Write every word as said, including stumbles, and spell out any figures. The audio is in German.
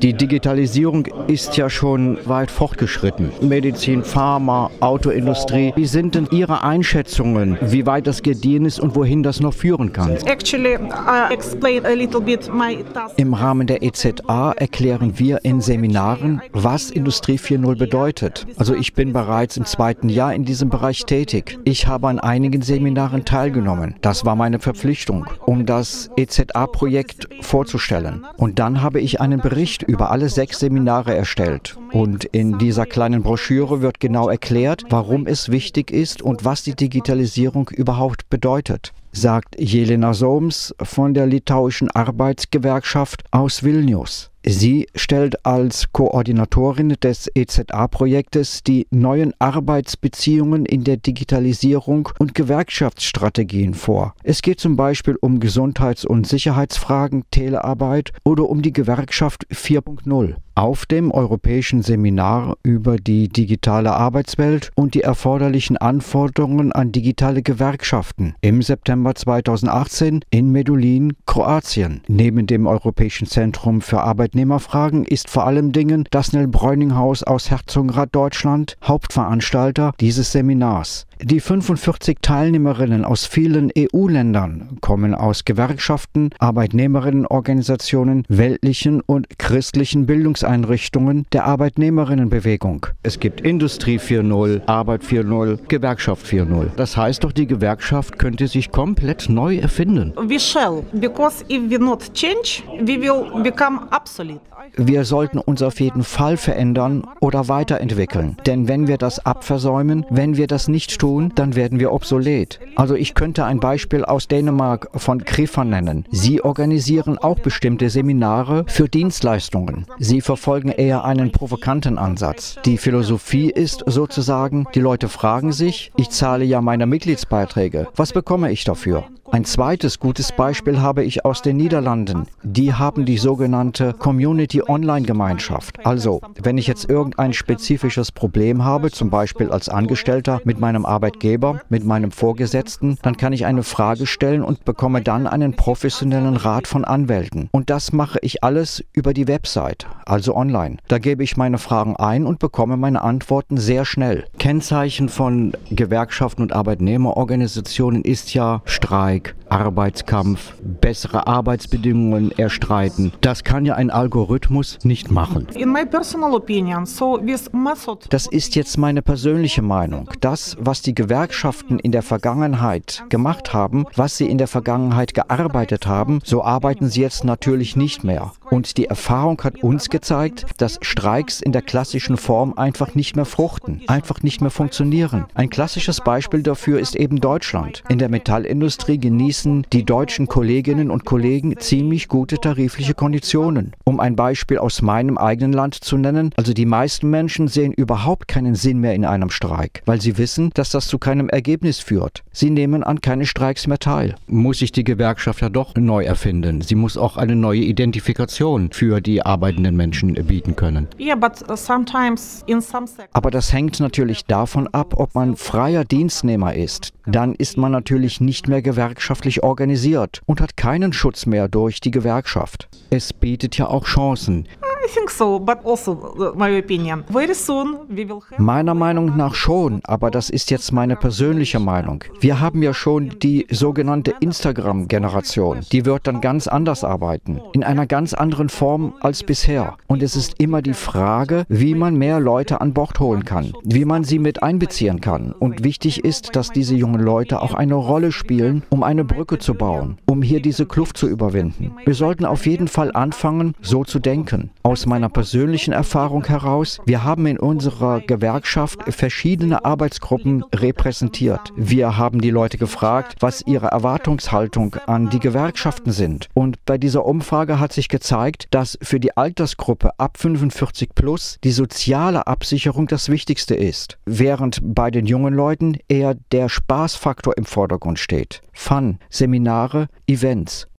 Die Digitalisierung ist ja schon weit fortgeschritten. Medizin, Pharma, Autoindustrie. Wie sind denn Ihre Einschätzungen, wie weit das gediehen ist und wohin das noch führen kann? Actually, I explain a little bit my task. Im Rahmen der E Z A erklären wir in Seminaren, was Industrie vier Punkt null bedeutet. Also ich bin bereits im zweiten Jahr in diesem Bereich tätig. Ich habe an einigen Seminaren teilgenommen. Das war meine Verpflichtung, um das E Z A-Projekt vorzustellen. Und dann habe ich einen Bericht über alle sechs Seminare erstellt. Und in dieser kleinen Broschüre wird genau erklärt, warum es wichtig ist und was die Digitalisierung überhaupt bedeutet, sagt Jelena Soms von der litauischen Arbeitsgewerkschaft aus Vilnius. Sie stellt als Koordinatorin des E Z A-Projektes die neuen Arbeitsbeziehungen in der Digitalisierung und Gewerkschaftsstrategien vor. Es geht zum Beispiel um Gesundheits- und Sicherheitsfragen, Telearbeit oder um die Gewerkschaft vier Punkt null. Auf dem europäischen Seminar über die digitale Arbeitswelt und die erforderlichen Anforderungen an digitale Gewerkschaften im September zweitausendachtzehn in Medulin, Kroatien. Neben dem Europäischen Zentrum für Arbeitnehmerfragen ist vor allem Dingen das Nell-Bräuning-Haus aus Herzogenrath, Deutschland, Hauptveranstalter dieses Seminars. Die fünfundvierzig Teilnehmerinnen aus vielen E U-Ländern kommen aus Gewerkschaften, Arbeitnehmerinnenorganisationen, weltlichen und christlichen Bildungseinrichtungen der Arbeitnehmerinnenbewegung. Es gibt Industrie vier Punkt null, Arbeit vier Punkt null, Gewerkschaft vier Punkt null. Das heißt doch, die Gewerkschaft könnte sich komplett neu erfinden. We shall, because if we not change, we will become obsolete. Wir sollten uns auf jeden Fall verändern oder weiterentwickeln. Denn wenn wir das abversäumen, wenn wir das nicht tun, dann werden wir obsolet. Also ich könnte ein Beispiel aus Dänemark von Krifa nennen. Sie organisieren auch bestimmte Seminare für Dienstleistungen. Sie verfolgen eher einen provokanten Ansatz. Die Philosophie ist sozusagen, die Leute fragen sich, ich zahle ja meine Mitgliedsbeiträge, was bekomme ich dafür? Ein zweites gutes Beispiel habe ich aus den Niederlanden. Die haben die sogenannte Community-Online-Gemeinschaft. Also, wenn ich jetzt irgendein spezifisches Problem habe, zum Beispiel als Angestellter mit meinem Arbeitgeber, mit meinem Vorgesetzten, dann kann ich eine Frage stellen und bekomme dann einen professionellen Rat von Anwälten. Und das mache ich alles über die Website, also online. Da gebe ich meine Fragen ein und bekomme meine Antworten sehr schnell. Kennzeichen von Gewerkschaften und Arbeitnehmerorganisationen ist ja Streik, Arbeitskampf, bessere Arbeitsbedingungen erstreiten. Das kann ja ein Algorithmus nicht machen. In my personal opinion, so this method. Das ist jetzt meine persönliche Meinung. Das, was die Gewerkschaften in der Vergangenheit gemacht haben, was sie in der Vergangenheit gearbeitet haben, so arbeiten sie jetzt natürlich nicht mehr. Und die Erfahrung hat uns gezeigt, dass Streiks in der klassischen Form einfach nicht mehr fruchten, einfach nicht mehr funktionieren. Ein klassisches Beispiel dafür ist eben Deutschland. In der Metallindustrie genießen die deutschen Kolleginnen und Kollegen ziemlich gute tarifliche Konditionen. Um ein Beispiel aus meinem eigenen Land zu nennen, also die meisten Menschen sehen überhaupt keinen Sinn mehr in einem Streik, weil sie wissen, dass das zu keinem Ergebnis führt. Sie nehmen an keine Streiks mehr teil. Muss sich die Gewerkschaft ja doch neu erfinden. Sie muss auch eine neue Identifikation für die arbeitenden Menschen bieten können. Yeah, but sometimes in some sectors. Aber das hängt natürlich davon ab, ob man freier Dienstnehmer ist. Dann ist man natürlich nicht mehr gewerkschaftlich organisiert und hat keinen Schutz mehr durch die Gewerkschaft. Es bietet ja auch Chancen. I think so, but also my opinion. Very soon we will have. Meiner Meinung nach schon, aber das ist jetzt meine persönliche Meinung. Wir haben ja schon die sogenannte Instagram-Generation. Die wird dann ganz anders arbeiten, in einer ganz anderen Form als bisher. Und es ist immer die Frage, wie man mehr Leute an Bord holen kann, wie man sie mit einbeziehen kann. Und wichtig ist, dass diese jungen Leute auch eine Rolle spielen, um eine Brücke zu bauen, um hier diese Kluft zu überwinden. Wir sollten auf jeden Fall anfangen, so zu denken. Aus meiner persönlichen Erfahrung heraus, wir haben in unserer Gewerkschaft verschiedene Arbeitsgruppen repräsentiert. Wir haben die Leute gefragt, was ihre Erwartungshaltung an die Gewerkschaften sind. Und bei dieser Umfrage hat sich gezeigt, dass für die Altersgruppe ab fünfundvierzig plus die soziale Absicherung das Wichtigste ist, während bei den jungen Leuten eher der Spaßfaktor im Vordergrund steht. Fun, Seminare, Events.